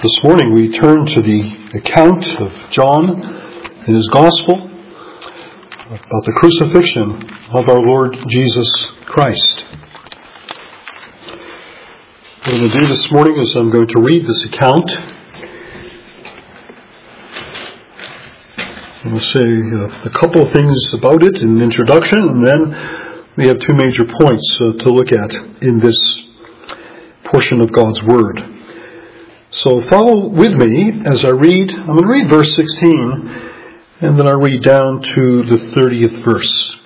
This morning we turn to the account of John in his Gospel about the crucifixion of our Lord Jesus Christ. What I'm going to do this morning is I'm going to read this account. I'm going to say a couple of things about it in an introduction, and then we have two major points to look at in this portion of God's Word. So follow with me as I read. I'm going to read verse 16, and then I'll read down to the 30th verse.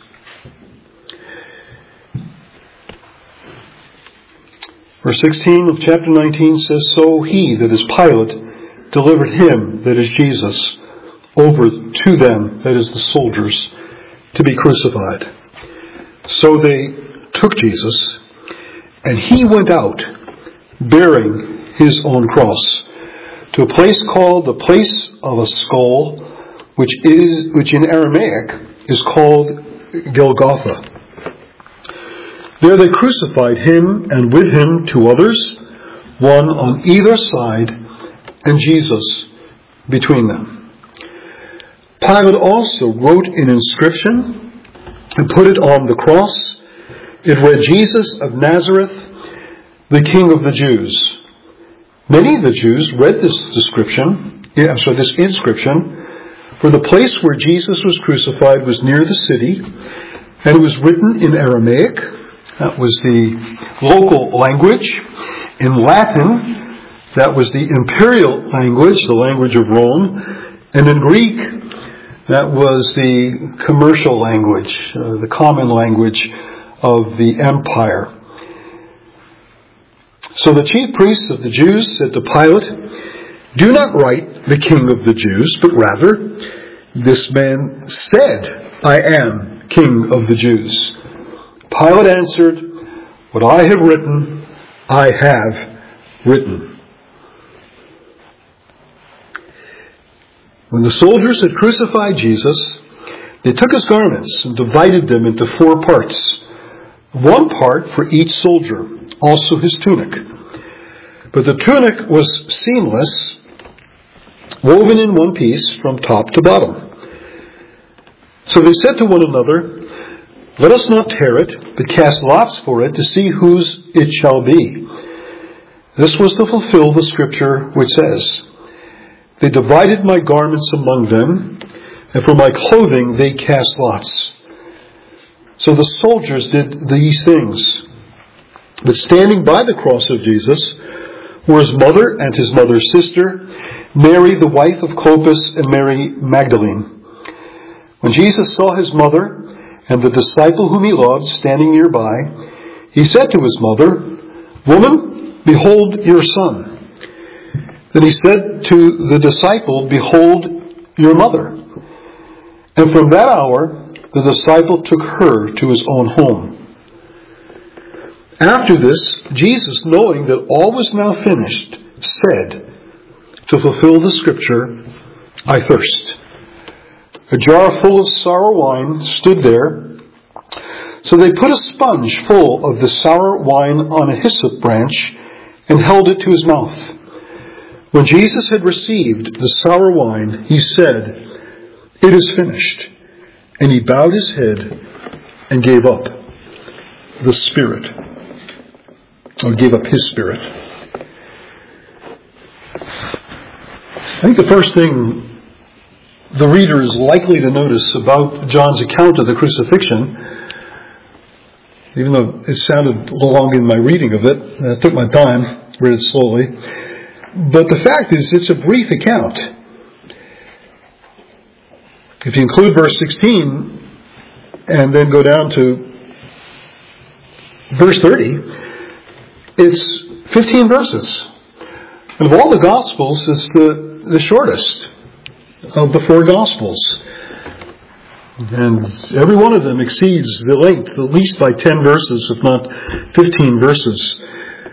Verse 16 of chapter 19 says, "So he, that is Pilate, delivered him, that is Jesus, over to them, that is the soldiers, to be crucified. So they took Jesus, and he went out, bearing his own cross, to a place called the place of a skull, which in Aramaic is called Golgotha. There they crucified him, and with him two others, one on either side, and Jesus between them. Pilate also wrote an inscription and put it on the cross. It read, Jesus of Nazareth, the King of the Jews. Many of the Jews read this inscription, for the place where Jesus was crucified was near the city, and it was written in Aramaic. That was the local language. In Latin, that was the imperial language, the language of Rome. And in Greek, that was the commercial language, the common language of the empire. So the chief priests of the Jews said to Pilate, "Do not write the King of the Jews, but rather, this man said, 'I am King of the Jews.'" Pilate answered, "What I have written, I have written." When the soldiers had crucified Jesus, they took his garments and divided them into 4 parts, one part for each soldier, also his tunic. But the tunic was seamless, woven in one piece from top to bottom. So they said to one another, "Let us not tear it, but cast lots for it to see whose it shall be." This was to fulfill the scripture which says, "They divided my garments among them, and for my clothing they cast lots." So the soldiers did these things. But standing by the cross of Jesus were his mother and his mother's sister, Mary the wife of Clopas, and Mary Magdalene. When Jesus saw his mother and the disciple whom he loved standing nearby, he said to his mother, "Woman, behold your son." Then he said to the disciple, "Behold your mother." And from that hour, the disciple took her to his own home. After this, Jesus, knowing that all was now finished, said, to fulfill the scripture, "I thirst." A jar full of sour wine stood there. So they put a sponge full of the sour wine on a hyssop branch and held it to his mouth. When Jesus had received the sour wine, he said, "It is finished." And he bowed his head and gave up the spirit. Or gave up his spirit. I think the first thing the reader is likely to notice about John's account of the crucifixion, even though it sounded long in my reading of it, I took my time, read it slowly, but the fact is it's a brief account. If you include verse 16 and then go down to verse 30, it's 15 verses. And of all the Gospels, it's the shortest of the 4 Gospels. And every one of them exceeds the length, at least by 10 verses, if not 15 verses.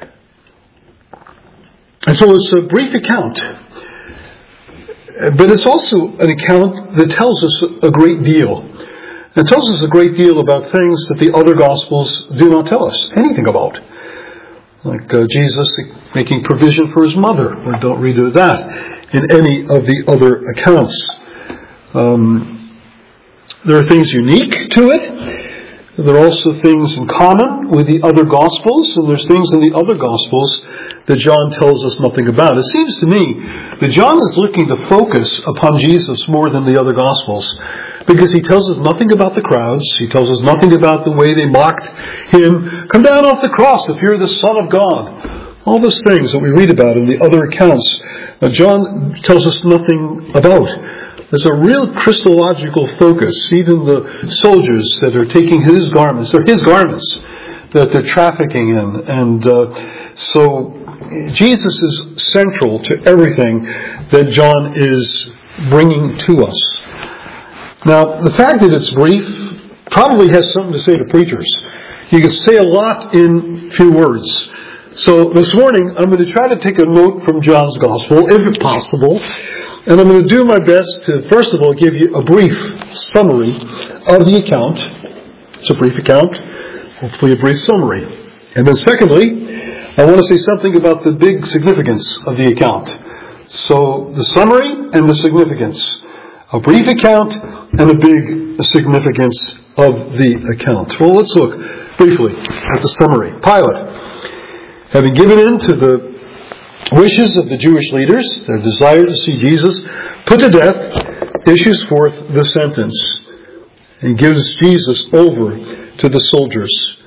And so it's a brief account. But it's also an account that tells us a great deal. It tells us a great deal about things that the other Gospels do not tell us anything about. Like Jesus making provision for his mother. We don't read of that in any of the other accounts. There are things unique to it. There are also things in common with the other Gospels, and there's things in the other Gospels that John tells us nothing about. It seems to me that John is looking to focus upon Jesus more than the other Gospels, because he tells us nothing about the crowds. He tells us nothing about the way they mocked him. Come down off the cross if you're the Son of God. All those things that we read about in the other accounts, John tells us nothing about. There's a real Christological focus. Even the soldiers that are taking his garments, they're his garments that they're trafficking in. And so Jesus is central to everything that John is bringing to us. Now, the fact that it's brief probably has something to say to preachers. You can say a lot in few words. So this morning, I'm going to try to take a note from John's Gospel, if possible. And I'm going to do my best to, first of all, give you a brief summary of the account. It's a brief account, hopefully a brief summary. And then secondly, I want to say something about the big significance of the account. So the summary and the significance. A brief account and a big significance of the account. Well, let's look briefly at the summary. Pilate, having given in to the wishes of the Jewish leaders, their desire to see Jesus put to death, issues forth the sentence and gives Jesus over to the soldiers.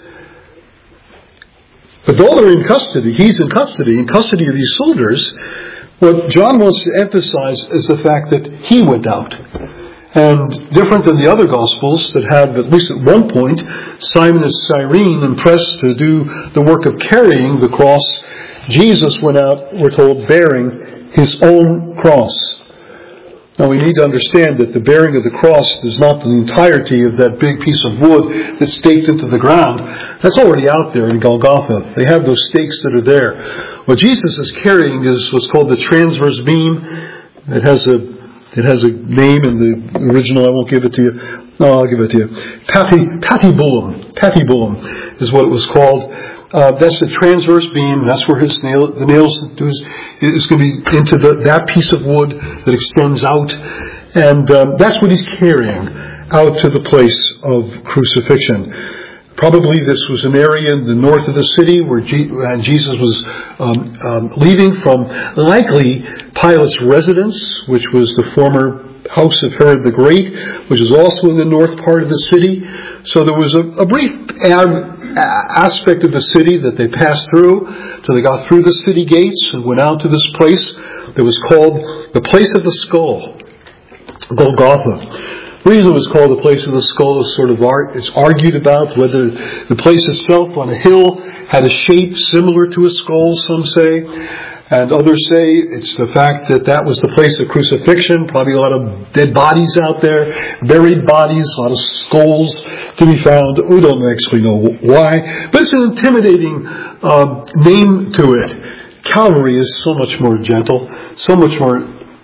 But though they're in custody, he's in custody of these soldiers, what John wants to emphasize is the fact that he went out. And different than the other Gospels that have, at least at one point, Simon of Cyrene impressed to do the work of carrying the cross, Jesus went out, we're told, bearing his own cross. Now we need to understand that the bearing of the cross is not the entirety of that big piece of wood that's staked into the ground. That's already out there in Golgotha. They have those stakes that are there. What Jesus is carrying is what's called the transverse beam. It has a name in the original. I won't give it to you. No, I'll give it to you. Patibulum. Patibulum is what it was called. That's the transverse beam. That's where the nails is going to be into that piece of wood that extends out. And that's what he's carrying out to the place of crucifixion. Probably this was an area in the north of the city where Jesus was leaving from, likely, Pilate's residence, which was the former house of Herod the Great, which is also in the north part of the city. So there was a brief aspect of the city that they passed through till they got through the city gates and went out to this place that was called the Place of the Skull, Golgotha. The reason it was called the Place of the Skull is it's argued about whether the place itself on a hill had a shape similar to a skull, some say. And others say it's the fact that was the place of crucifixion. Probably a lot of dead bodies out there, buried bodies, a lot of skulls to be found. We don't actually know why. But it's an intimidating name to it. Calvary is so much more gentle, so much more...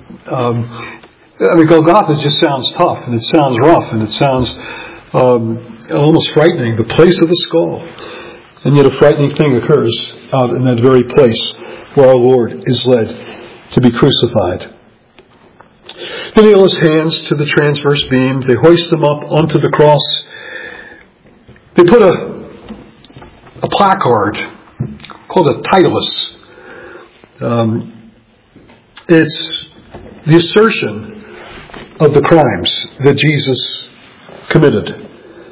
Golgotha just sounds tough, and it sounds rough, and it sounds almost frightening. The place of the skull. And yet a frightening thing occurs out in that very place where our Lord is led to be crucified. They nail his hands to the transverse beam. They hoist him up onto the cross. They put a placard called a titulus. It's the assertion of the crimes that Jesus committed.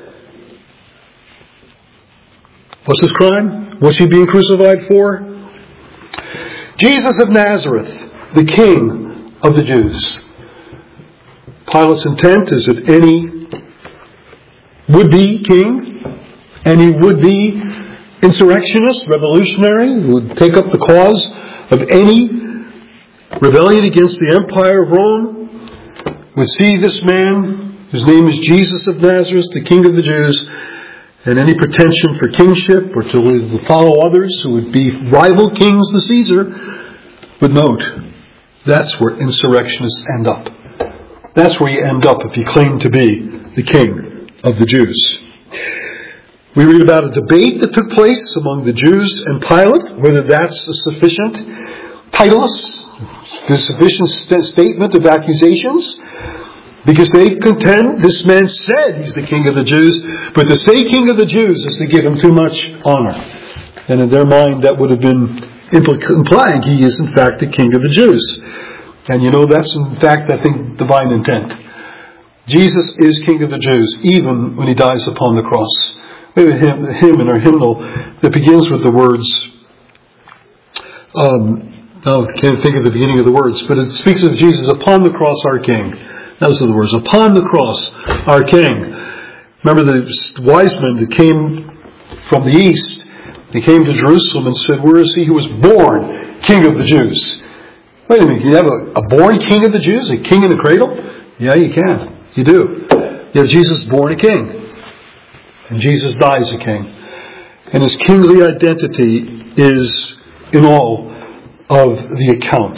What's his crime? What's he being crucified for? Jesus of Nazareth, the King of the Jews. Pilate's intent is that any would-be king, any would-be insurrectionist, revolutionary, who would take up the cause of any rebellion against the Empire of Rome, would see this man, whose name is Jesus of Nazareth, the King of the Jews, and any pretension for kingship or to follow others who would be rival kings to Caesar would note that's where insurrectionists end up. That's where you end up if you claim to be the King of the Jews. We read about a debate that took place among the Jews and Pilate, whether that's a sufficient titulus, a sufficient statement of accusations, because they contend this man said he's the king of the Jews, but to say king of the Jews is to give him too much honor. And in their mind that would have been implying he is in fact the king of the Jews. And that's in fact, I think, divine intent. Jesus is king of the Jews, even when he dies upon the cross. We have a hymn in our hymnal that begins with the words, I can't think of the beginning of the words, but it speaks of Jesus upon the cross, our king. Those are the words, upon the cross, our king. Remember the wise men that came from the east, they came to Jerusalem and said, where is he who was born king of the Jews? Wait a minute, you have a born king of the Jews? A king in a cradle? Yeah, you can. You do. You have Jesus born a king. And Jesus dies a king. And his kingly identity is in all of the account.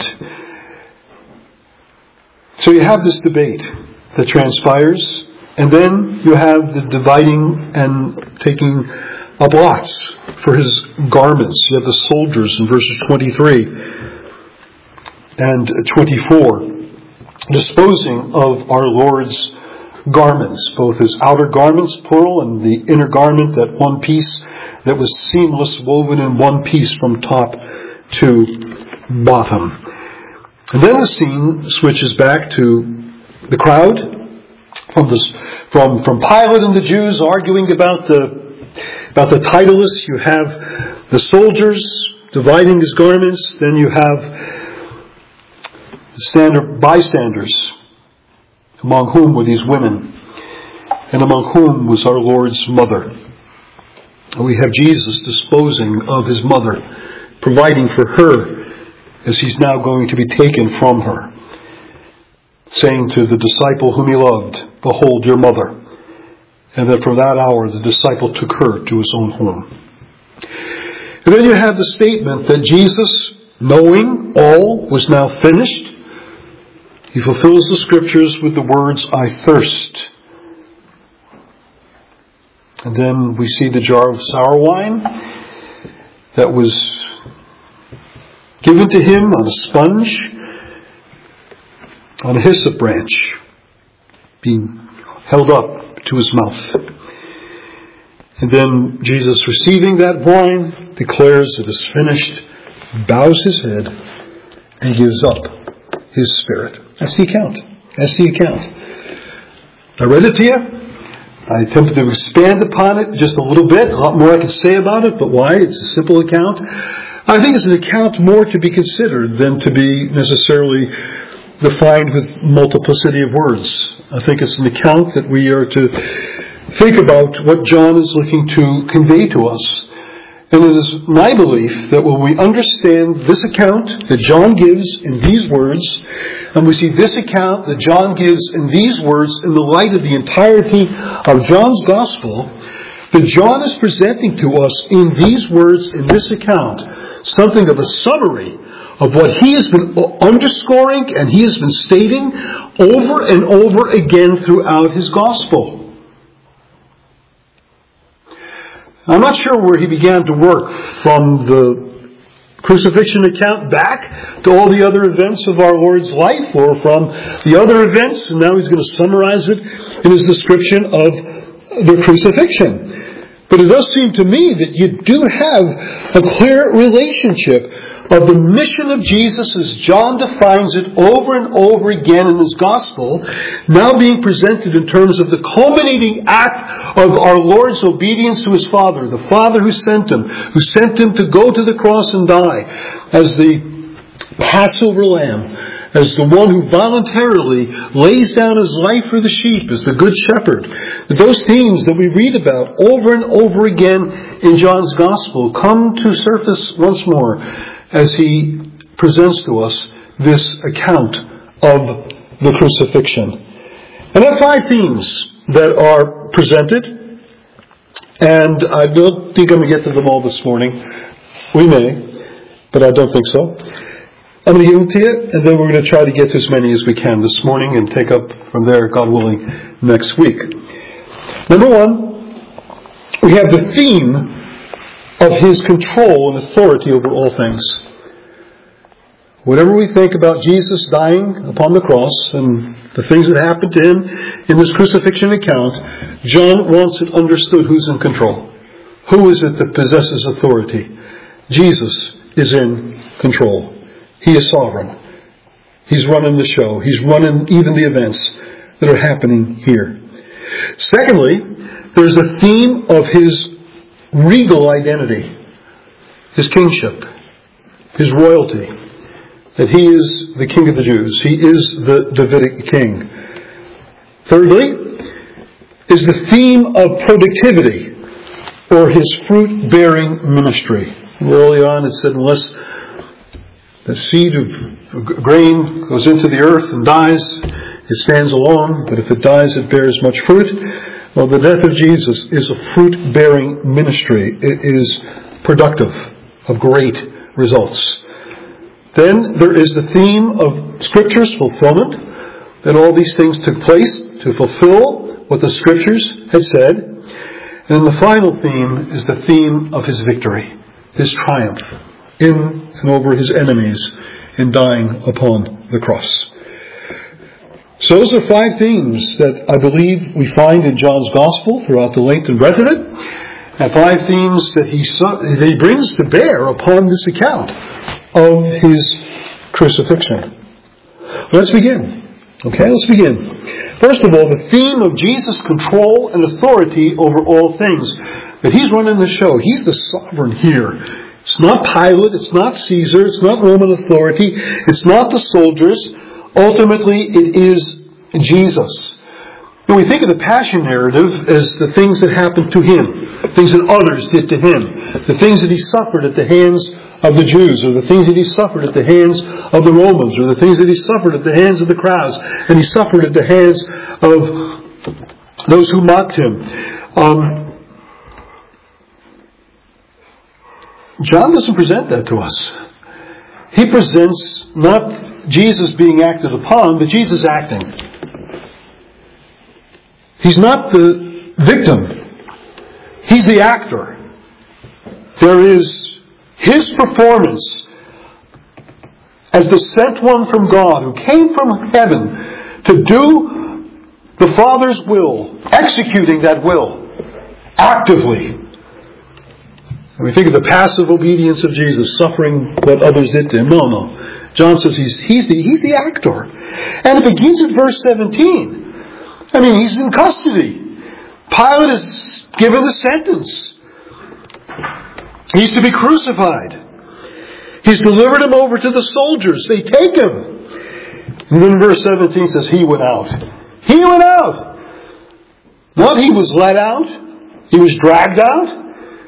So you have this debate that transpires, and then you have the dividing and taking up lots for his garments. You have the soldiers in verses 23 and 24 disposing of our Lord's garments, both his outer garments, plural, and the inner garment, that one piece that was seamless, woven in one piece from top to bottom. And then the scene switches back to the crowd, from Pilate and the Jews arguing about the titulus. You have the soldiers dividing his garments. Then you have the bystanders, among whom were these women, and among whom was our Lord's mother. And we have Jesus disposing of his mother, providing for her as he's now going to be taken from her, saying to the disciple whom he loved, behold your mother. And then from that hour the disciple took her to his own home. And then you have the statement that Jesus, knowing all was now finished, he fulfills the scriptures with the words, I thirst. And then we see the jar of sour wine that was given to him on a sponge, on a hyssop branch, being held up to his mouth. And then Jesus, receiving that wine, declares it is finished, bows his head, and gives up his spirit. That's the account. That's the account. I read it to you. I attempted to expand upon it just a little bit. A lot more I could say about it, but why? It's a simple account. I think it's an account more to be considered than to be necessarily defined with multiplicity of words. I think it's an account that we are to think about what John is looking to convey to us. And it is my belief that when we understand this account that John gives in these words, and we see this account that John gives in these words in the light of the entirety of John's Gospel, that John is presenting to us in these words, in this account, something of a summary of what he has been underscoring and he has been stating over and over again throughout his Gospel. I'm not sure where he began to work, from the crucifixion account back to all the other events of our Lord's life, or from the other events, and now he's going to summarize it in his description of the crucifixion. But it does seem to me that you do have a clear relationship of the mission of Jesus as John defines it over and over again in his Gospel, now being presented in terms of the culminating act of our Lord's obedience to his Father, the Father who sent him to go to the cross and die as the Passover lamb, as the one who voluntarily lays down his life for the sheep, as the good shepherd. Those themes that we read about over and over again in John's Gospel come to surface once more as he presents to us this account of the crucifixion. And there are 5 themes that are presented, and I don't think I'm going to get to them all this morning. We may, but I don't think so. I'm going to give them to you, and then we're going to try to get to as many as we can this morning and take up from there, God willing, next week. Number 1, we have the theme of His control and authority over all things. Whatever we think about Jesus dying upon the cross and the things that happened to Him in this crucifixion account, John wants it understood who's in control. Who is it that possesses authority? Jesus is in control. He is sovereign. He's running the show. He's running even the events that are happening here. Secondly, there's the theme of His regal identity, His kingship, His royalty, that He is the King of the Jews. He is the Davidic king. Thirdly, is the theme of productivity, or His fruit-bearing ministry. Early on it said, unless the seed of grain goes into the earth and dies, it stands alone, but if it dies, it bears much fruit. Well, the death of Jesus is a fruit-bearing ministry. It is productive of great results. Then there is the theme of Scripture's fulfillment, that all these things took place to fulfill what the Scriptures had said. And the final theme is the theme of His victory, His triumph in and over His enemies in dying upon the cross. So those are 5 themes that I believe we find in John's Gospel throughout the length and breadth of it, and 5 themes that he brings to bear upon this account of His crucifixion. Let's begin. Okay, let's begin. First of all, the theme of Jesus' control and authority over all things. That He's running the show. He's the sovereign here. It's not Pilate, it's not Caesar, it's not Roman authority, it's not the soldiers. Ultimately, it is Jesus. When we think of the Passion narrative as the things that happened to Him, things that others did to Him, the things that He suffered at the hands of the Jews, or the things that He suffered at the hands of the Romans, or the things that He suffered at the hands of the crowds, and He suffered at the hands of those who mocked Him. John doesn't present that to us. He presents not Jesus being acted upon, but Jesus acting. He's not the victim. He's the actor. There is His performance as the sent one from God who came from heaven to do the Father's will, executing that will actively. And we think of the passive obedience of Jesus, suffering what others did to Him. No. John says he's the actor. And it begins at verse 17. I mean, He's in custody. Pilate is given the sentence. He's to be crucified. He's delivered Him over to the soldiers. They take Him. And then verse 17 says, He went out. He went out. Not He was let out. He was dragged out.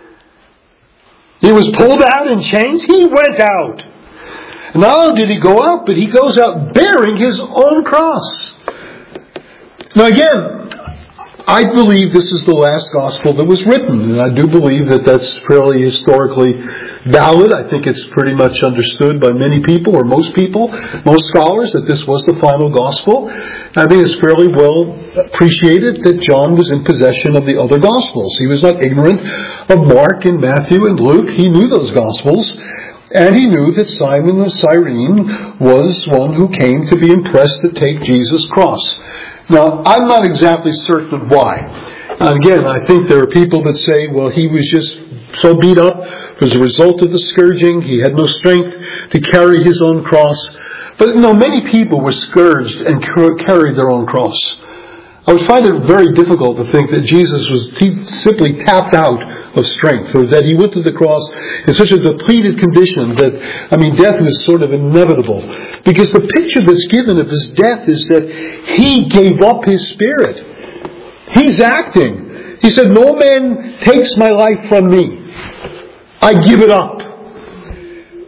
He was pulled out in chains. He went out. And not only did He go out, but He goes out bearing His own cross. Now again, I believe this is the last gospel that was written, and I do believe that that's fairly historically valid. I think it's pretty much understood by many people, or most people, most scholars, that this was the final gospel. I think it's fairly well appreciated that John was in possession of the other gospels. He was not ignorant of Mark and Matthew and Luke. He knew those gospels. And he knew that Simon of Cyrene was one who came to be impressed to take Jesus' cross. Now, I'm not exactly certain why. Again, I think there are people that say, well, he was just so beat up as a result of the scourging. He had no strength to carry his own cross. But no, many people were scourged and carried their own cross. I would find it very difficult to think that Jesus was simply tapped out of strength, or that He went to the cross in such a depleted condition that, death was sort of inevitable. Because the picture that's given of His death is that He gave up His spirit. He's acting. He said, no man takes my life from me. I give it up.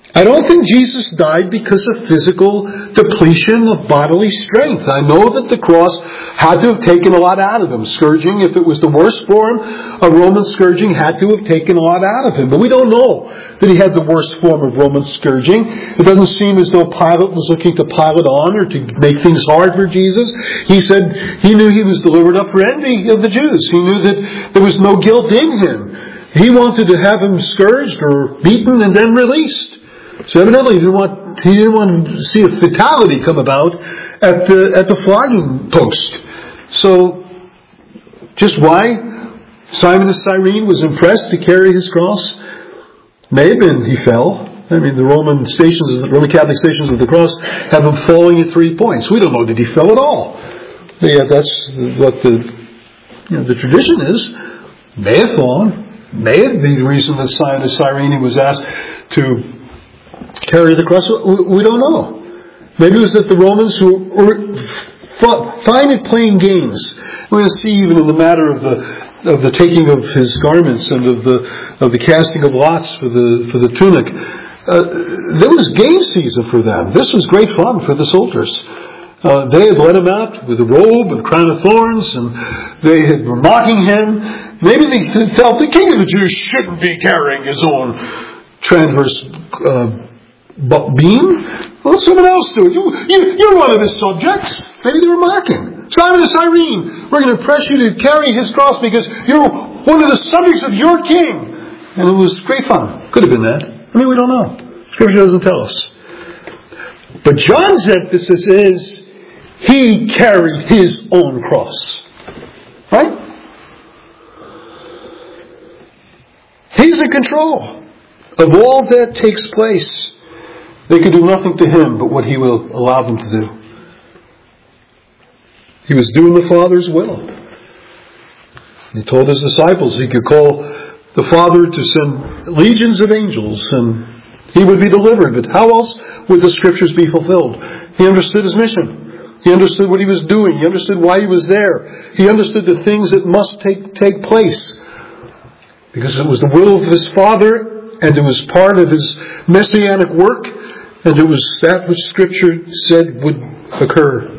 I don't think Jesus died because of physical depletion of bodily strength. I know that the cross had to have taken a lot out of him. Scourging, if it was the worst form of Roman scourging, had to have taken a lot out of him. But we don't know that he had the worst form of Roman scourging. It doesn't seem as though Pilate was looking to pile it on or to make things hard for Jesus. He said he knew he was delivered up for envy of the Jews. He knew that there was no guilt in him. He wanted to have him scourged or beaten and then released. So evidently he didn't want to see a fatality come about at the flogging post. So just why Simon of Cyrene was impressed to carry his cross? May have been he fell. I mean, the Roman Catholic stations of the cross have him falling at 3 points. We don't know that he fell at all. But yeah, that's what the tradition is. May have fallen. May have been the reason that Simon of Cyrene was asked to carry the cross. We don't know. Maybe it was that the Romans who were fine at playing games. We're going to see even in the matter of the taking of his garments and of the casting of lots for the tunic. There was game season for them. This was great fun for the soldiers. They had let him out with a robe and crown of thorns, and they were mocking him. Maybe they felt the king of the Jews shouldn't be carrying his own transverse beam. Let someone else do it. You're one of his subjects. Maybe they were mocking. Simon of Cyrene, we're going to press you to carry his cross because you're one of the subjects of your king. And it was great fun. Could have been that. I mean, we don't know. Scripture doesn't tell us. But John's emphasis is he carried his own cross. Right? He's in control of all that takes place. They could do nothing to him but what he will allow them to do. He was doing the Father's will. He told his disciples he could call the Father to send legions of angels and he would be delivered. But how else would the Scriptures be fulfilled? He understood his mission. He understood what he was doing. He understood why he was there. He understood the things that must take place. Because it was the will of his Father and it was part of his messianic work. And it was that which Scripture said would occur.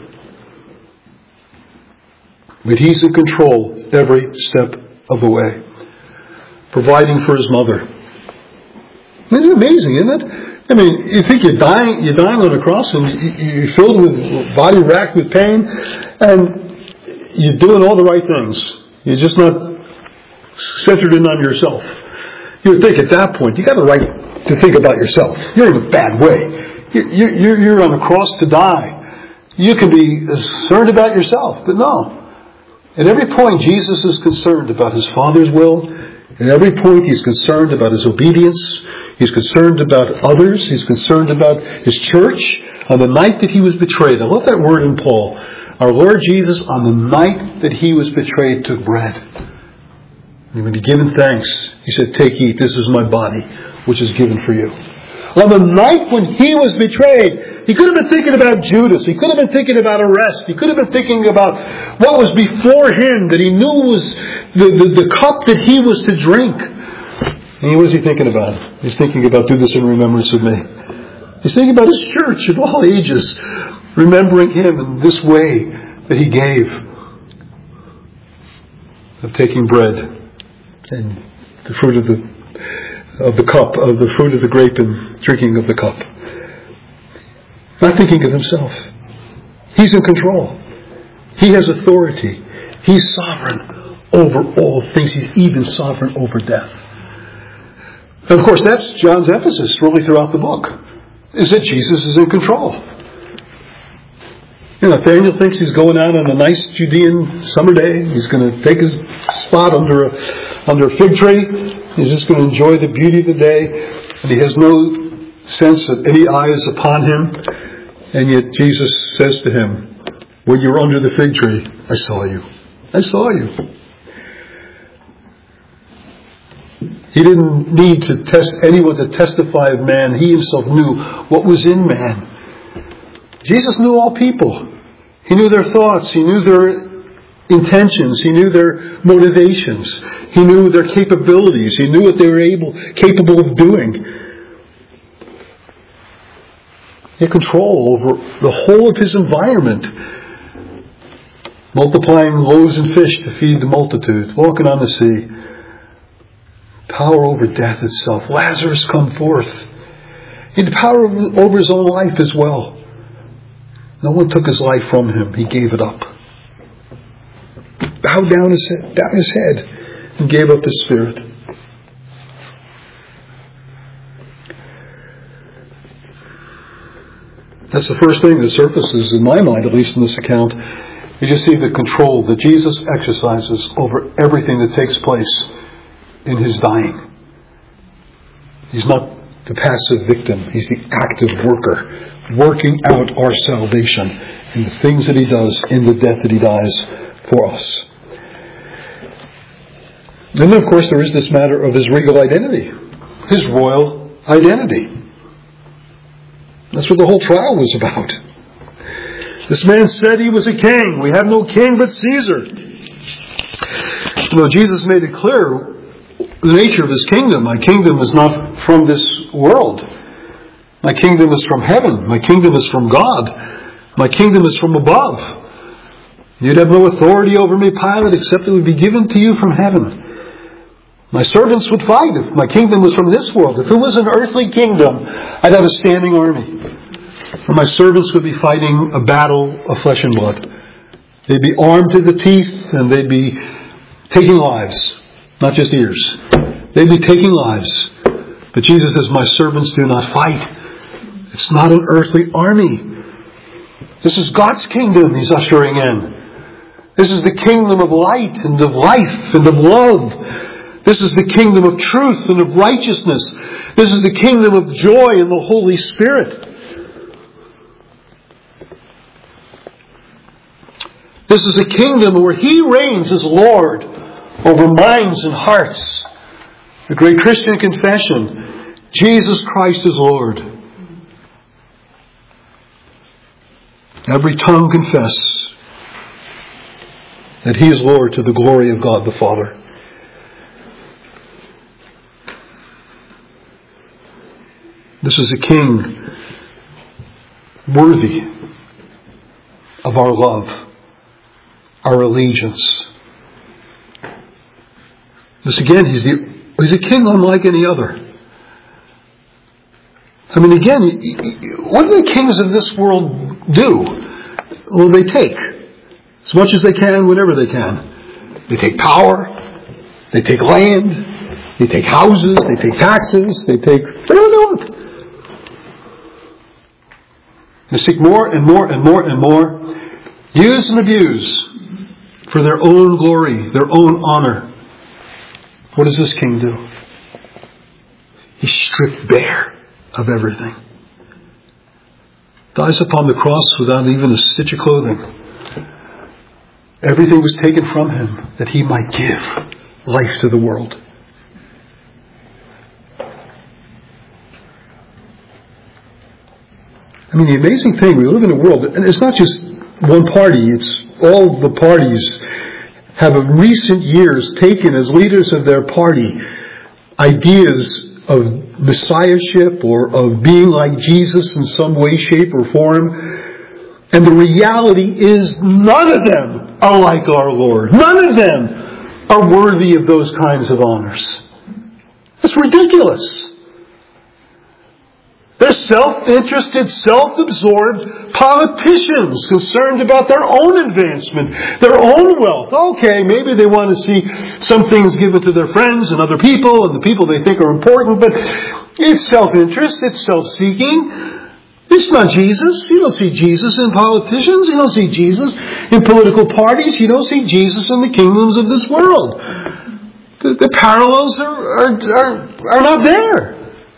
But he's in control every step of the way. Providing for his mother. Isn't it amazing, isn't it? I mean, you think you're dying on a cross and you're filled with body racked with pain and you're doing all the right things. You're just not centered in on yourself. You would think at that point, you got a right to think about yourself. You're in a bad way. You're on a cross to die. You can be concerned about yourself, but no. At every point, Jesus is concerned about his Father's will. At every point, he's concerned about his obedience. He's concerned about others. He's concerned about his church. On the night that he was betrayed, I love that word in Paul. Our Lord Jesus, on the night that he was betrayed, took bread. And when he given thanks, he said, "Take, eat. This is my body, which is given for you." On the night when he was betrayed, he could have been thinking about Judas. He could have been thinking about arrest. He could have been thinking about what was before him that he knew was the cup that he was to drink. And what was he thinking about? He's thinking about, do this in remembrance of me. He's thinking about his church at all ages, remembering him in this way that he gave of taking bread and the fruit of the cup, of the fruit of the grape and drinking of the cup. Not thinking of himself. He's in control. He has authority. He's sovereign over all things. He's even sovereign over death. And of course, that's John's emphasis really throughout the book, is that Jesus is in control. Nathaniel thinks he's going out on a nice Judean summer day. He's going to take his spot under a fig tree. He's just going to enjoy the beauty of the day. And he has no sense of any eyes upon him. And yet Jesus says to him, when you were under the fig tree, I saw you. I saw you. He didn't need to test anyone to testify of man. He himself knew what was in man. Jesus knew all people. He knew their thoughts. He knew their intentions. He knew their motivations. He knew their capabilities. He knew what they were capable of doing. He had control over the whole of his environment. Multiplying loaves and fish to feed the multitude. Walking on the sea. Power over death itself. Lazarus come forth. He had power over his own life as well. No one took his life from him. He gave it up. Bowed down his head and gave up his spirit. That's the first thing that surfaces in my mind, at least in this account. You just see the control that Jesus exercises over everything that takes place in his dying. He's not the passive victim. He's the active worker, working out our salvation in the things that he does, in the death that he dies for us. And then, of course, there is this matter of his regal identity, his royal identity. That's what the whole trial was about. This man said he was a king. We have no king but Caesar. Jesus made it clear the nature of his kingdom. My kingdom is not from this world. My kingdom is from heaven. My kingdom is from God. My kingdom is from above. You'd have no authority over me, Pilate, except it would be given to you from heaven. My servants would fight if my kingdom was from this world. If it was an earthly kingdom, I'd have a standing army. And my servants would be fighting a battle of flesh and blood. They'd be armed to the teeth and they'd be taking lives, not just ears. They'd be taking lives. But Jesus says, my servants do not fight. It's not an earthly army. This is God's kingdom he's ushering in. This is the kingdom of light and of life and of love. This is the kingdom of truth and of righteousness. This is the kingdom of joy and the Holy Spirit. This is a kingdom where he reigns as Lord over minds and hearts. The great Christian confession, Jesus Christ is Lord. Every tongue confess that he is Lord to the glory of God the Father. This is a king worthy of our love, our allegiance. This again, he's a king unlike any other. I mean, again, what do the kings of this world do? Well, they take as much as they can, whenever they can. They take power, they take land, they take houses, they take taxes, they take whatever they want. They seek more and more and more and more, use and abuse for their own glory, their own honor. What does this king do? He's stripped bare of everything. Dies upon the cross without even a stitch of clothing. Everything was taken from him that he might give life to the world. I mean, the amazing thing, we live in a world, and it's not just one party, it's all the parties have in recent years taken as leaders of their party ideas of messiahship or of being like Jesus in some way, shape, or form. And the reality is none of them are like our Lord. None of them are worthy of those kinds of honors. It's ridiculous. They're self-interested, self-absorbed politicians concerned about their own advancement, their own wealth. Okay, maybe they want to see some things given to their friends and other people and the people they think are important, but it's self-interest, it's self-seeking. It's not Jesus. You don't see Jesus in politicians. You don't see Jesus in political parties. You don't see Jesus in the kingdoms of this world. The parallels are not there.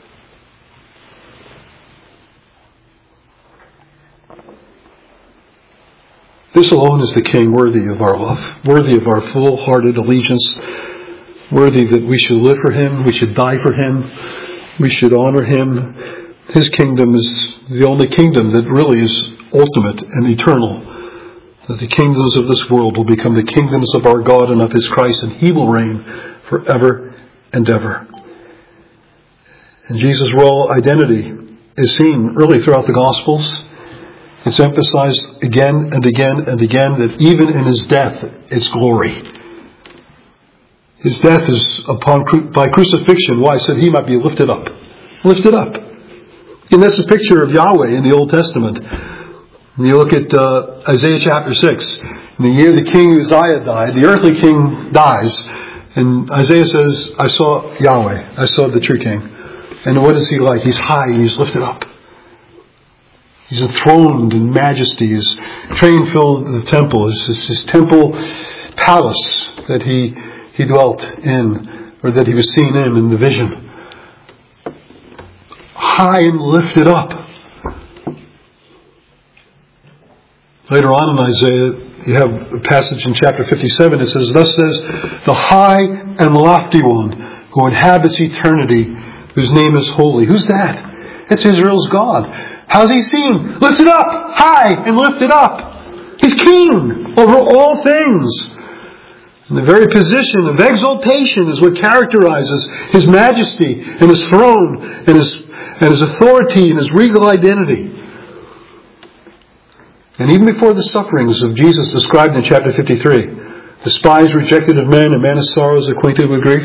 This alone is the King worthy of our love, worthy of our full-hearted allegiance, worthy that we should live for him, we should die for him, we should honor him. His kingdom is the only kingdom that really is ultimate and eternal. That the kingdoms of this world will become the kingdoms of our God and of his Christ, and he will reign forever and ever. And Jesus' royal identity is seen really throughout the Gospels. It's emphasized again and again and again that even in his death, it's glory. His death is by crucifixion. Why? So he might be lifted up. Lifted up. And that's a picture of Yahweh in the Old Testament. When you look at Isaiah chapter 6, in the year the king Uzziah died, the earthly king dies, and Isaiah says, I saw Yahweh, I saw the true king. And what is he like? He's high and he's lifted up. He's enthroned in majesty. His train filled the temple. His temple palace that he dwelt in, or that he was seen in the vision. High and lifted up. Later on in Isaiah, you have a passage in chapter 57. It says, Thus says the high and lofty one who inhabits eternity, whose name is holy. Who's that? It's Israel's God. How's he seen? Lifted up, high and lifted up. He's king over all things. And the very position of exaltation is what characterizes his majesty and his throne and his authority and his regal identity. And even before the sufferings of Jesus described in chapter 53, despised, rejected of men, a man of sorrows, acquainted with grief,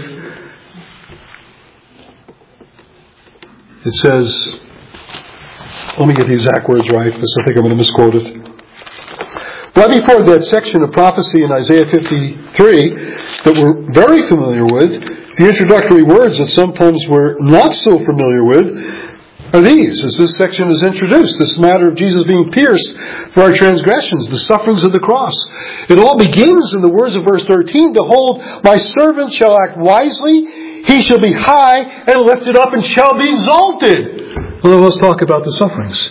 it says, let me get the exact words right, because I think I'm going to misquote it. Right before that section of prophecy in Isaiah 53 that we're very familiar with, the introductory words that sometimes we're not so familiar with are these. As this section is introduced, this matter of Jesus being pierced for our transgressions, the sufferings of the cross. It all begins in the words of verse 13, Behold, my servant shall act wisely, he shall be high and lifted up and shall be exalted. Well, let's talk about the sufferings.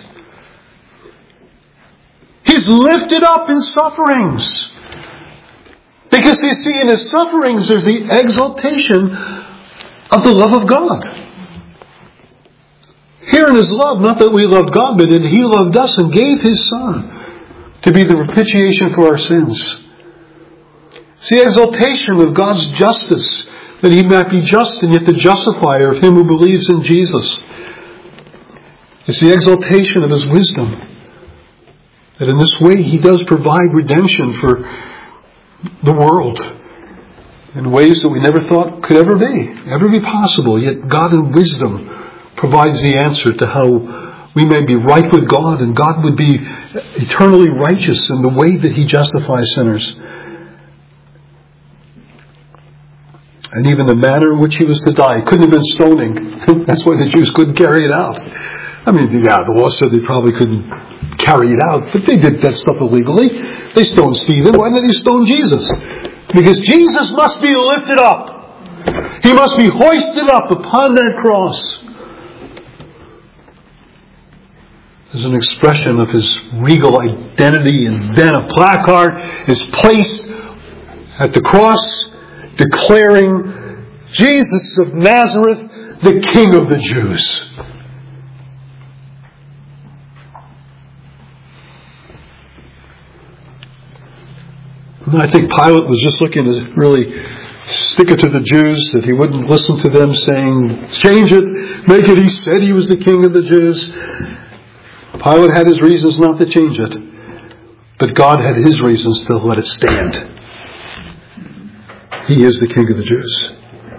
He's lifted up in sufferings. Because you see, in his sufferings, there's the exaltation of the love of God. Here in his love, not that we loved God, but that he loved us and gave his Son to be the propitiation for our sins. It's the exaltation of God's justice, that he might be just and yet the justifier of him who believes in Jesus. It's the exaltation of his wisdom, that in this way he does provide redemption for the world in ways that we never thought could ever be possible. Yet God in wisdom provides the answer to how we may be right with God and God would be eternally righteous in the way that he justifies sinners. And even the manner in which he was to die. It couldn't have been stoning. That's why the Jews couldn't carry it out. I mean, yeah, the law said they probably couldn't carry it out, but they did that stuff illegally. They stoned Stephen. Why didn't they stone Jesus? Because Jesus must be lifted up. He must be hoisted up upon that cross. As an expression of his regal identity, and then a placard is placed at the cross declaring Jesus of Nazareth, the King of the Jews. And I think Pilate was just looking to really stick it to the Jews, that he wouldn't listen to them saying, change it, make it, he said he was the King of the Jews. Pilate had his reasons not to change it, but God had his reasons to let it stand. He is the King of the Jews.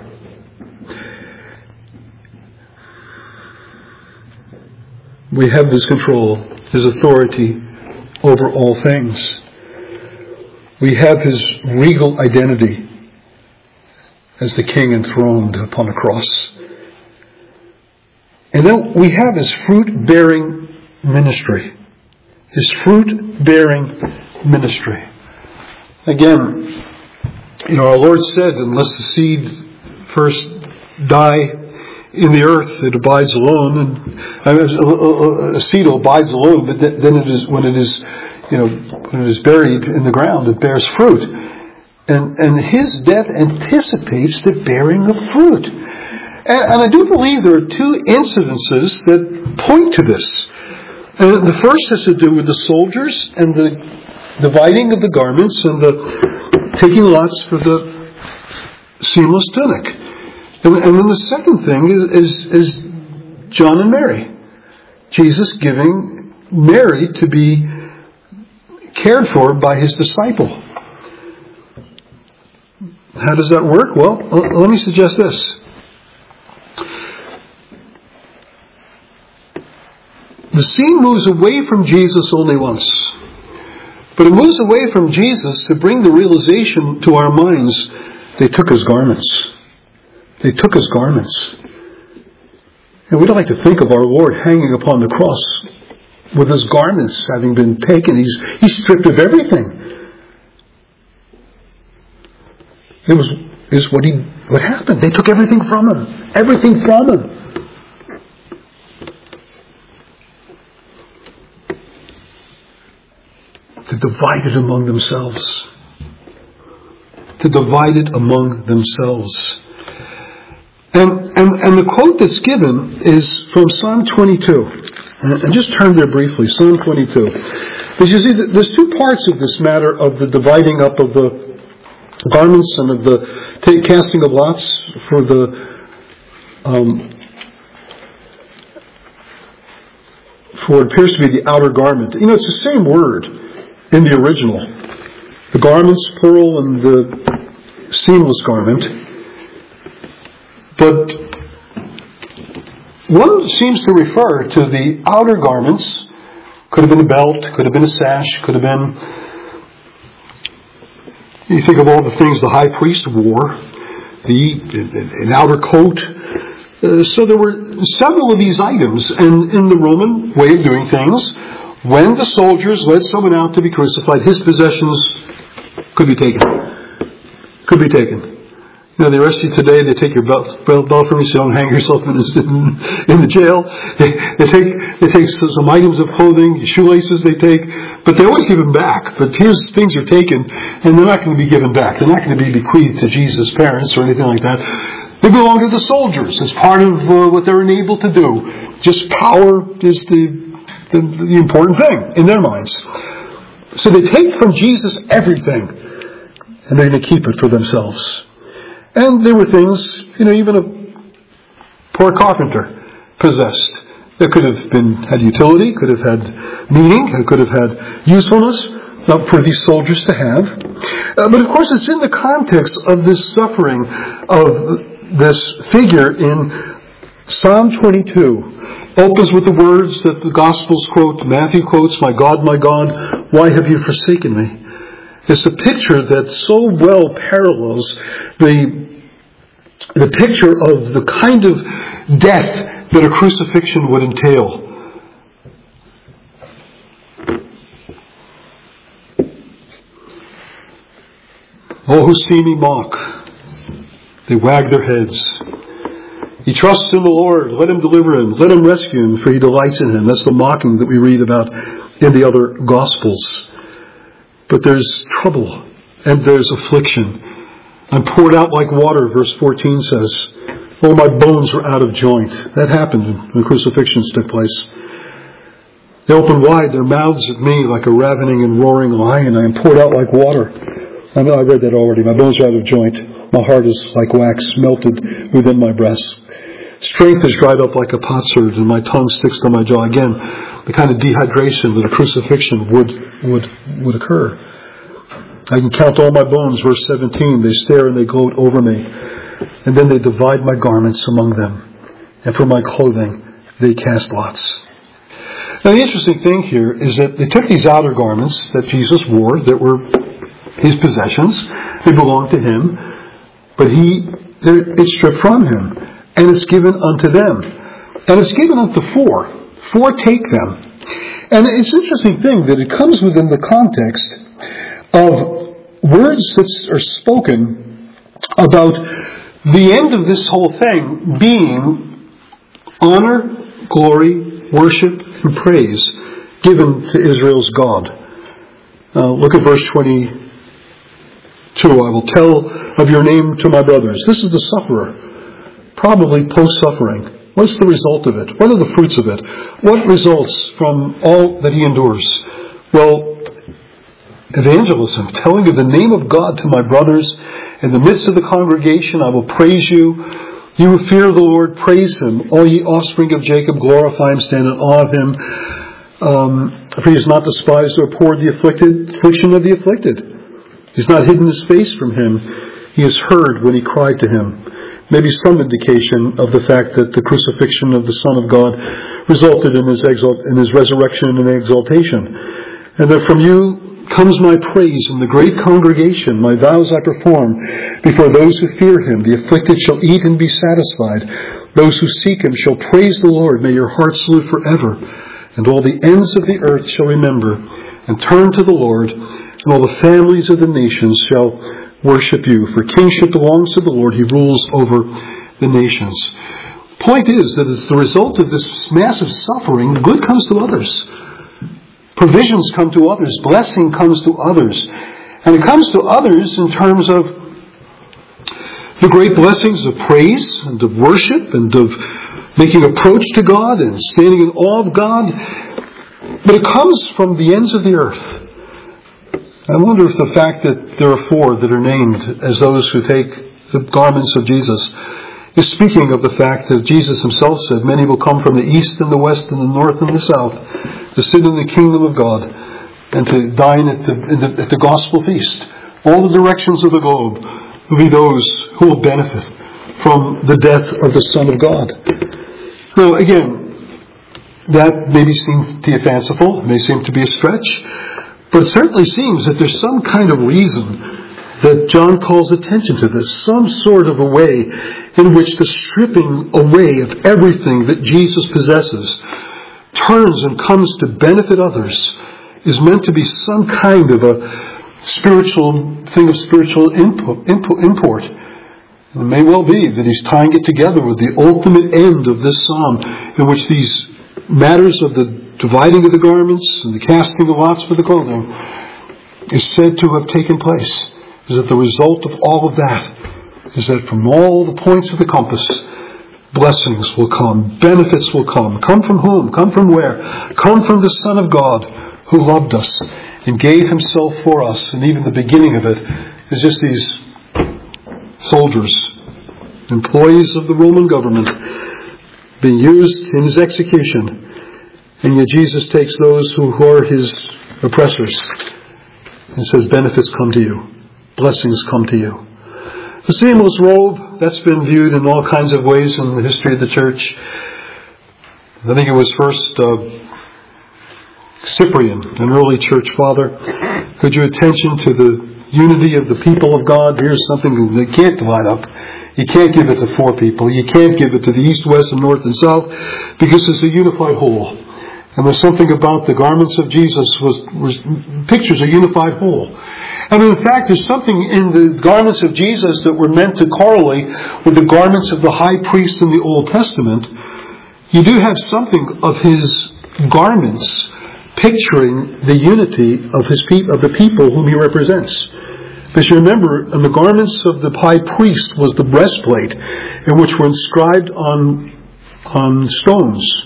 We have his control, his authority over all things. We have his regal identity as the King enthroned upon a cross. And then we have his fruit-bearing ministry. His fruit-bearing ministry. Again, our Lord said, unless the seed first die in the earth, it abides alone. And a seed abides alone, but then it is when it is buried in the ground, it bears fruit. And his death anticipates the bearing of fruit. And I do believe there are two incidences that point to this. The first has to do with the soldiers and the dividing of the garments and the taking lots for the seamless tunic. And then the second thing is John and Mary. Jesus giving Mary to be cared for by his disciple. How does that work? Well, let me suggest this. The scene moves away from Jesus only once. But it moves away from Jesus to bring the realization to our minds, they took his garments. They took his garments. And we don't like to think of our Lord hanging upon the cross with his garments having been taken. He's stripped of everything. Is what happened. They took everything from him. Everything from him. To divide it among themselves. To divide it among themselves. And the quote that's given is from Psalm 22. And just turn there briefly, Psalm 22. Because you see, there's two parts of this matter of the dividing up of the garments and of the casting of lots for what appears to be the outer garment. You know, it's the same word in the original. The garments, plural, and the seamless garment. But one seems to refer to the outer garments. Could have been a belt, could have been a sash, could have been... You think of all the things the high priest wore. An outer coat. So there were several of these items. And in the Roman way of doing things, when the soldiers led someone out to be crucified, his possessions could be taken. Could be taken. You know, they arrest you today, they take your belt from you so you don't hang yourself in the jail. They take some items of clothing, shoelaces they take, but they always give them back. But here's things are taken, and they're not going to be given back. They're not going to be bequeathed to Jesus' parents or anything like that. They belong to the soldiers as part of what they're enabled to do. Just power is the important thing in their minds. So they take from Jesus everything, and they're going to keep it for themselves. And there were things, even a poor carpenter possessed that could have had utility, could have had meaning, could have had usefulness for these soldiers to have. But of course it's in the context of this suffering of this figure in Psalm 22. Opens with the words that the Gospels quote, Matthew quotes, my God, why have you forsaken me? It's a picture that so well parallels the picture of the kind of death that a crucifixion would entail. All who see me mock. They wag their heads. He trusts in the Lord. Let him deliver him. Let him rescue him, for he delights in him. That's the mocking that we read about in the other Gospels. But there's trouble and there's affliction. I'm poured out like water, verse 14 says. Oh, my bones were out of joint. That happened when crucifixions took place. They opened wide their mouths at me like a ravening and roaring lion. I am poured out like water. I know I read that already. My bones are out of joint. My heart is like wax melted within my breast. Strength is dried up like a potsherd, and my tongue sticks to my jaw. Again, the kind of dehydration that a crucifixion would occur. I can count all my bones, verse 17. They stare and they gloat over me. And then they divide my garments among them. And for my clothing, they cast lots. Now the interesting thing here is that they took these outer garments that Jesus wore, that were his possessions. They belonged to him. But it's stripped from him. And it's given unto them. And it's given unto four. Four take them. And it's an interesting thing that it comes within the context of words that are spoken about the end of this whole thing being honor, glory, worship, and praise given to Israel's God. Look at verse 22. I will tell of your name to my brothers. This is the sufferer. Probably post-suffering. What's the result of it? What are the fruits of it? What results from all that he endures? Well, evangelism, telling of the name of God to my brothers in the midst of the congregation. I will praise you. You who fear the Lord, praise Him. All ye offspring of Jacob, glorify Him, stand in awe of Him. For He has not despised or abhorred the affliction of the afflicted. He has not hidden His face from him. He has heard when he cried to Him. Maybe some indication of the fact that the crucifixion of the Son of God resulted in His resurrection and exaltation. And that from you comes my praise in the great congregation, my vows I perform before those who fear Him. The afflicted shall eat and be satisfied. Those who seek Him shall praise the Lord. May your hearts live forever. And all the ends of the earth shall remember and turn to the Lord, and all the families of the nations shall worship you. For kingship belongs to the Lord. He rules over the nations. Point is that as the result of this massive suffering, good comes to others. Provisions come to others. Blessing comes to others. And it comes to others in terms of the great blessings of praise and of worship and of making approach to God and standing in awe of God. But it comes from the ends of the earth. I wonder if the fact that there are 4 that are named as those who take the garments of Jesus is speaking of the fact that Jesus Himself said, many will come from the east and the west and the north and the south to sit in the kingdom of God and to dine at the gospel feast. All the directions of the globe will be those who will benefit from the death of the Son of God. Now, again, that maybe seems to be fanciful, may seem to be a stretch, but it certainly seems that there's some kind of reason that John calls attention to this, some sort of a way in which the stripping away of everything that Jesus possesses turns and comes to benefit others is meant to be some kind of a spiritual thing of spiritual import. It may well be that he's tying it together with the ultimate end of this psalm, in which these matters of the dividing of the garments and the casting of lots for the clothing is said to have taken place. Is that the result of all of that is that from all the points of the compass, blessings will come, benefits will come. Come from whom? Come from where? Come from the Son of God who loved us and gave Himself for us. And even the beginning of it is just these soldiers, employees of the Roman government, being used in His execution. And yet Jesus takes those who are His oppressors and says, benefits come to you. Blessings come to you. The seamless robe, that's been viewed in all kinds of ways in the history of the church. I think it was first Cyprian, an early church father, who drew attention to the unity of the people of God. Here's something that can't divide up. You can't give it to 4 people. You can't give it to the east, west, and north and south, because it's a unified whole. And there's something about the garments of Jesus was pictures a unified whole. And in fact, there's something in the garments of Jesus that were meant to correlate with the garments of the high priest in the Old Testament. You do have something of His garments picturing the unity of the people whom He represents. Because you remember, in the garments of the high priest was the breastplate, in which were inscribed on stones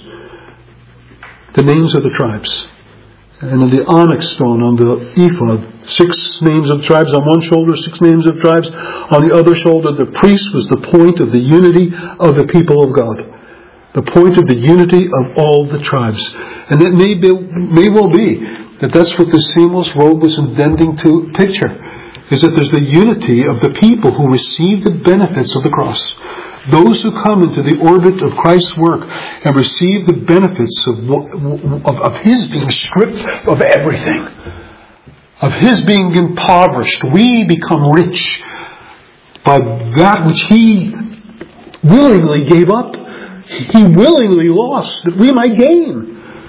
the names of the tribes. And in the onyx stone on the ephod, 6 names of tribes on one shoulder, 6 names of tribes on the other shoulder. The priest was the point of the unity of the people of God. The point of the unity of all the tribes. And it may well be that that's what the seamless robe was intending to picture. Is that there's the unity of the people who receive the benefits of the cross. Those who come into the orbit of Christ's work and receive the benefits of His being stripped of everything, of His being impoverished. We become rich by that which He willingly gave up. He willingly lost that we might gain.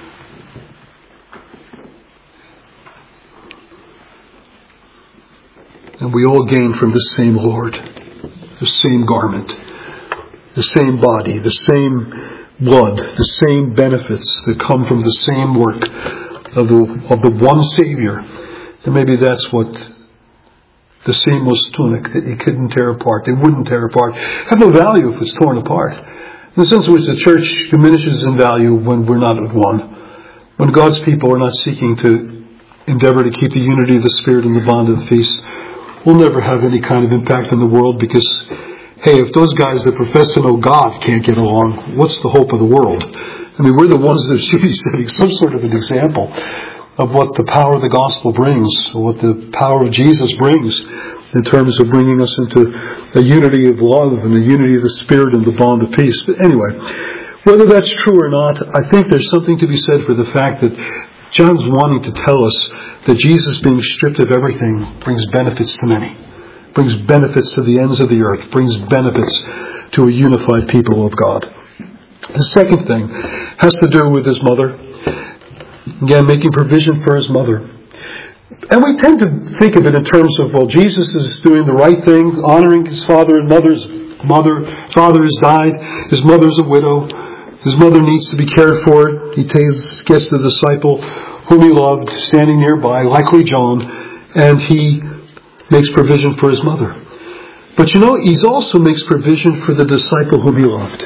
And we all gain from the same Lord, the same garment, the same body, the same blood, the same benefits that come from the same work of the one Savior. And maybe that's what the seamless tunic that you couldn't tear apart, they wouldn't tear apart, have no value if it's torn apart. In the sense in which the church diminishes in value when we're not at one. When God's people are not seeking to endeavor to keep the unity of the Spirit and the bond of the feast, we'll never have any kind of impact in the world, because hey, if those guys that profess to know God can't get along, what's the hope of the world? I mean, we're the ones that should be setting some sort of an example of what the power of the gospel brings, or what the power of Jesus brings in terms of bringing us into a unity of love and a unity of the Spirit and the bond of peace. But anyway, whether that's true or not, I think there's something to be said for the fact that John's wanting to tell us that Jesus being stripped of everything brings benefits to many, brings benefits to the ends of the earth, brings benefits to a unified people of God. The second thing has to do with his mother. Again, making provision for his mother. And we tend to think of it in terms of, well, Jesus is doing the right thing, honoring his father and mother's mother. Father has died. His mother's a widow. His mother needs to be cared for. He gets the disciple whom he loved standing nearby, likely John, and he makes provision for his mother. But he also makes provision for the disciple whom he loved.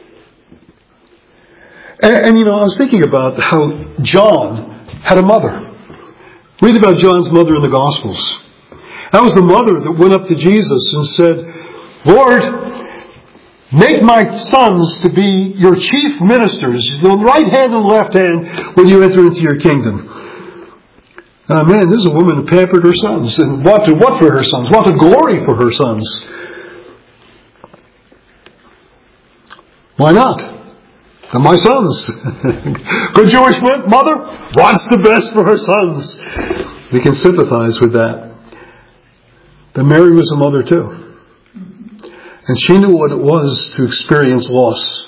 And I was thinking about how John had a mother. Read about John's mother in the Gospels. That was the mother that went up to Jesus and said, Lord, make my sons to be your chief ministers, the right hand and left hand, when you enter into your kingdom. Man, this is a woman who pampered her sons and wanted what for her sons? Wanted glory for her sons. Why not? And my sons. Good Jewish mother wants the best for her sons. We can sympathize with that. But Mary was a mother too. And she knew what it was to experience loss.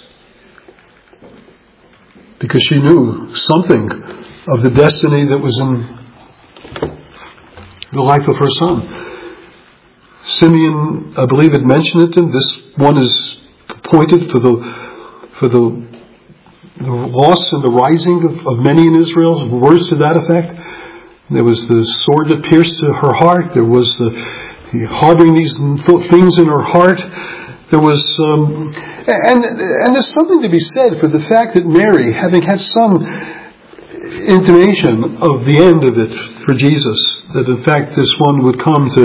Because she knew something of the destiny that was in the life of her son. Simeon, I believe, had mentioned it, and this one is appointed for the loss and the rising of many in Israel. Words to that effect. There was the sword that pierced her heart. There was the harboring these things in her heart. There was, and there's something to be said for the fact that Mary, having had some intimation of the end of it for Jesus, that in fact this one would come to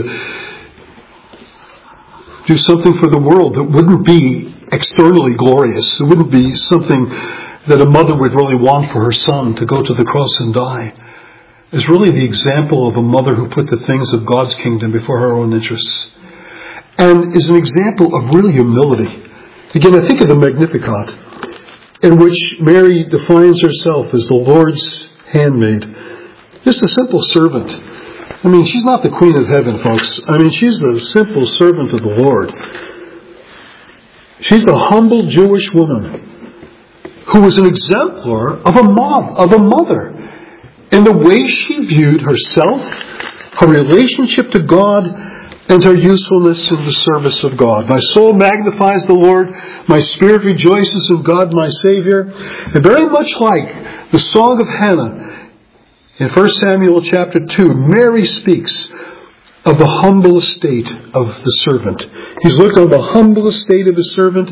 do something for the world that wouldn't be externally glorious. It wouldn't be something that a mother would really want for her son to go to the cross and die. Is really the example of a mother who put the things of God's kingdom before her own interests. And is an example of real humility. Again, I think of the Magnificat, in which Mary defines herself as the Lord's handmaid. Just a simple servant. I mean, she's not the Queen of Heaven, folks. I mean, she's the simple servant of the Lord. She's the humble Jewish woman who was an exemplar of a mom, of a mother, in the way she viewed herself, her relationship to God, and her usefulness in the service of God. My soul magnifies the Lord, my spirit rejoices in God my Savior. And very much like the Song of Hannah in 1 Samuel chapter 2, Mary speaks of the humble estate of the servant. He's looked on the humble estate of the servant.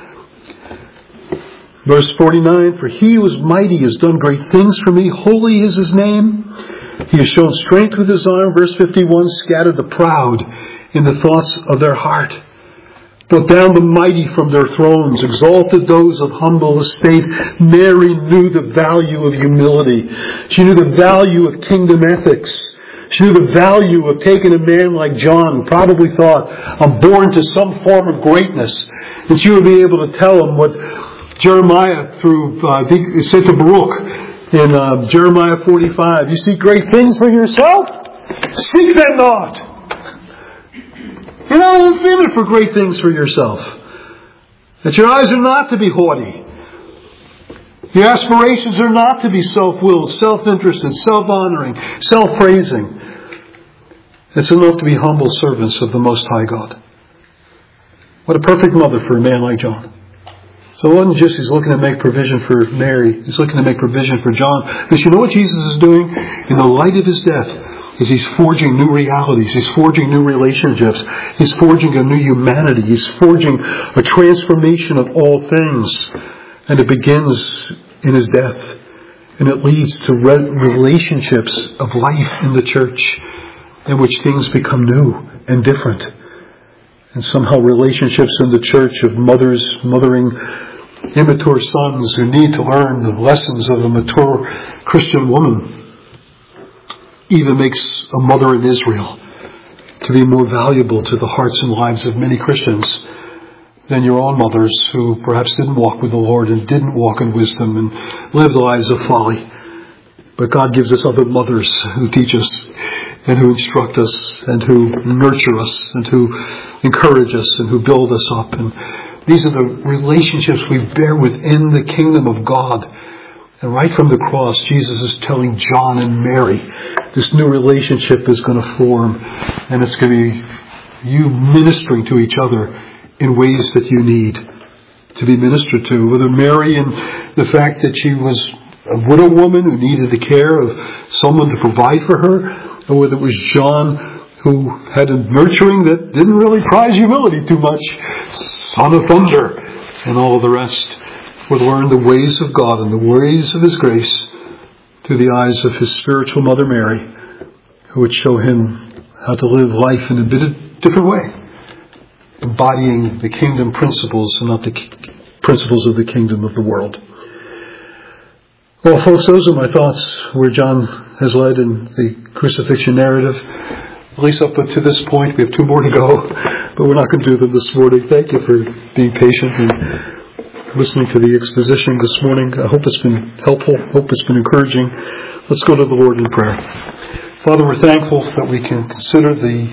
Verse 49, for he who is mighty has done great things for me. Holy is his name. He has shown strength with his arm. Verse 51, scattered the proud in the thoughts of their heart. Brought down the mighty from their thrones. Exalted those of humble estate. Mary knew the value of humility. She knew the value of kingdom ethics. She knew the value of taking a man like John, who probably thought, I'm born to some form of greatness. And she would be able to tell him what Jeremiah said to Baruch in Jeremiah 45, you seek great things for yourself? Seek them not. You're not intended for great things for yourself. That your eyes are not to be haughty. Your aspirations are not to be self-willed, self-interested, self-honoring, self-praising. It's enough to be humble servants of the Most High God. What a perfect mother for a man like John. So it wasn't just he's looking to make provision for Mary. He's looking to make provision for John. Because you know what Jesus is doing? In the light of his death, is he's forging new realities. He's forging new relationships. He's forging a new humanity. He's forging a transformation of all things. And it begins in his death. And it leads to relationships of life in the church in which things become new and different. And somehow relationships in the church of mothers mothering immature sons who need to learn the lessons of a mature Christian woman even makes a mother in Israel to be more valuable to the hearts and lives of many Christians than your own mothers who perhaps didn't walk with the Lord and didn't walk in wisdom and lived lives of folly. But God gives us other mothers who teach us and who instruct us and who nurture us and who encourage us and who build us up. And these are the relationships we bear within the kingdom of God. And right from the cross, Jesus is telling John and Mary, this new relationship is going to form, and it's going to be you ministering to each other in ways that you need to be ministered to. Whether Mary in the fact that she was a widow woman who needed the care of someone to provide for her, or whether it was John who had a nurturing that didn't really prize humility too much, son of thunder, and all the rest, would learn the ways of God and the ways of His grace through the eyes of His spiritual mother Mary, who would show him how to live life in a bit of different way, embodying the kingdom principles and not the principles of the kingdom of the world. Well, folks, those are my thoughts where John has led in the crucifixion narrative. At least up to this point. We have 2 more to go, but we're not going to do them this morning. Thank you for being patient and listening to the exposition this morning. I hope it's been helpful. I hope it's been encouraging. Let's go to the Lord in prayer. Father, we're thankful that we can consider the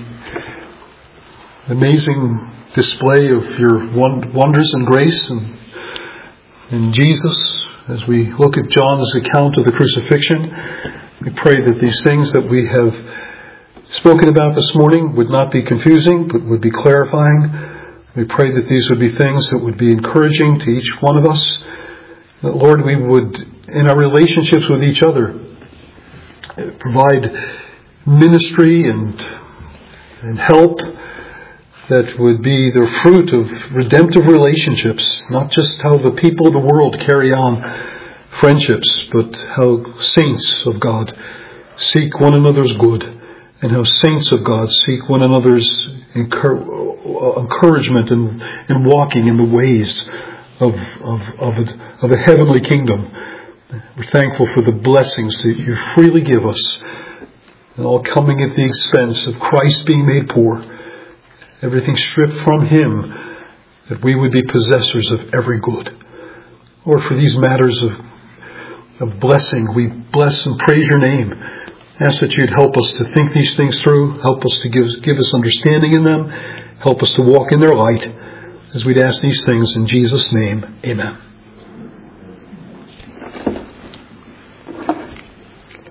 amazing display of your wonders and grace and in Jesus. As we look at John's account of the crucifixion, we pray that these things that we have spoken about this morning would not be confusing, but would be clarifying. We pray that these would be things that would be encouraging to each one of us. That, Lord, we would, in our relationships with each other, provide ministry and help that would be the fruit of redemptive relationships, not just how the people of the world carry on friendships, but how saints of God seek one another's good, and how saints of God seek one another's encouragement in walking in the ways of a heavenly kingdom. We're thankful for the blessings that you freely give us, and all coming at the expense of Christ being made poor. Everything stripped from Him, that we would be possessors of every good. Lord, for these matters of blessing, we bless and praise your name. Ask that you'd help us to think these things through, help us to give us understanding in them, help us to walk in their light, as we'd ask these things in Jesus' name. Amen.